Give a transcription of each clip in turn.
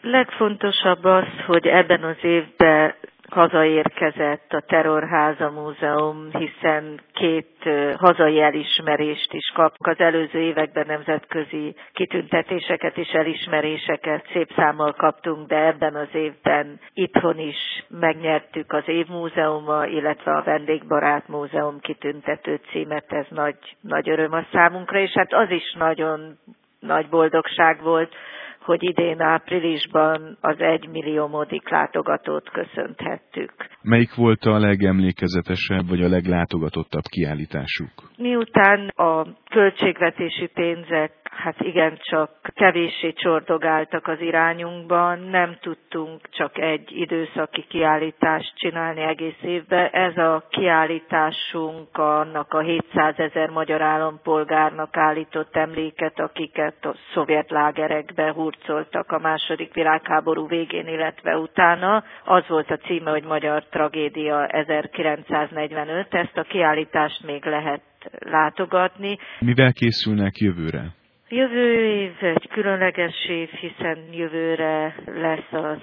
Legfontosabb az, hogy ebben az évben hazaérkezett a Terrorháza Múzeum, hiszen 2 hazai elismerést is kap. Az előző években nemzetközi kitüntetéseket és elismeréseket szép számmal kaptunk, de ebben az évben itthon is megnyertük az Évmúzeuma, illetve a Vendégbarát Múzeum kitüntető címet. Ez nagy öröm a számunkra, és hát az is nagyon nagy boldogság volt, hogy idén áprilisban az 1 milliómodik látogatót köszönthettük. Melyik volt a legemlékezetesebb, vagy a leglátogatottabb kiállításuk? Miután a költségvetési pénzek igencsak kevéssé csordogáltak az irányunkban, nem tudtunk csak egy időszaki kiállítást csinálni egész évben. Ez a kiállításunk annak a 700 000 magyar állampolgárnak állított emléket, akiket a szovjet lágerekbe hurcoltak a II. Világháború végén, illetve utána. Az volt a címe, hogy Magyar Tragédia 1945. Ezt a kiállítást még lehet látogatni. Mivel készülnek jövőre? Jövő év egy különleges év, hiszen jövőre lesz az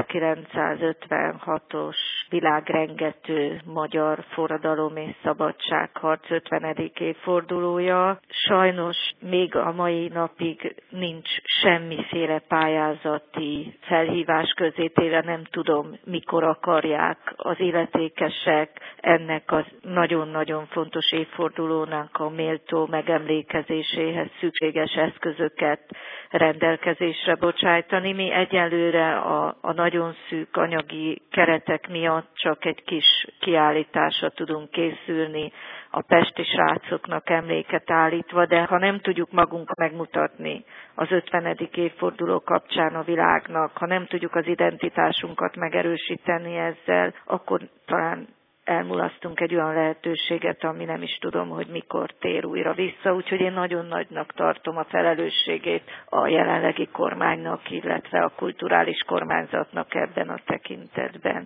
1956-os világrengető magyar forradalom és szabadságharc 50. évfordulója. Sajnos még a mai napig nincs semmiféle pályázati felhívás közétéve, nem tudom, mikor akarják az illetékesek ennek az nagyon-nagyon fontos évfordulónak a méltó megemlékezéséhez szükséges eszközöket rendelkezésre bocsájtani. Mi egyelőre a nagyon szűk anyagi keretek miatt csak egy kis kiállításra tudunk készülni, a pesti srácoknak emléket állítva, de ha nem tudjuk magunk megmutatni az 50. évforduló kapcsán a világnak, ha nem tudjuk az identitásunkat megerősíteni ezzel, akkor talán elmulasztunk egy olyan lehetőséget, ami nem is tudom, hogy mikor tér újra vissza. Úgyhogy én nagyon nagynak tartom a felelősségét a jelenlegi kormánynak, illetve a kulturális kormányzatnak ebben a tekintetben.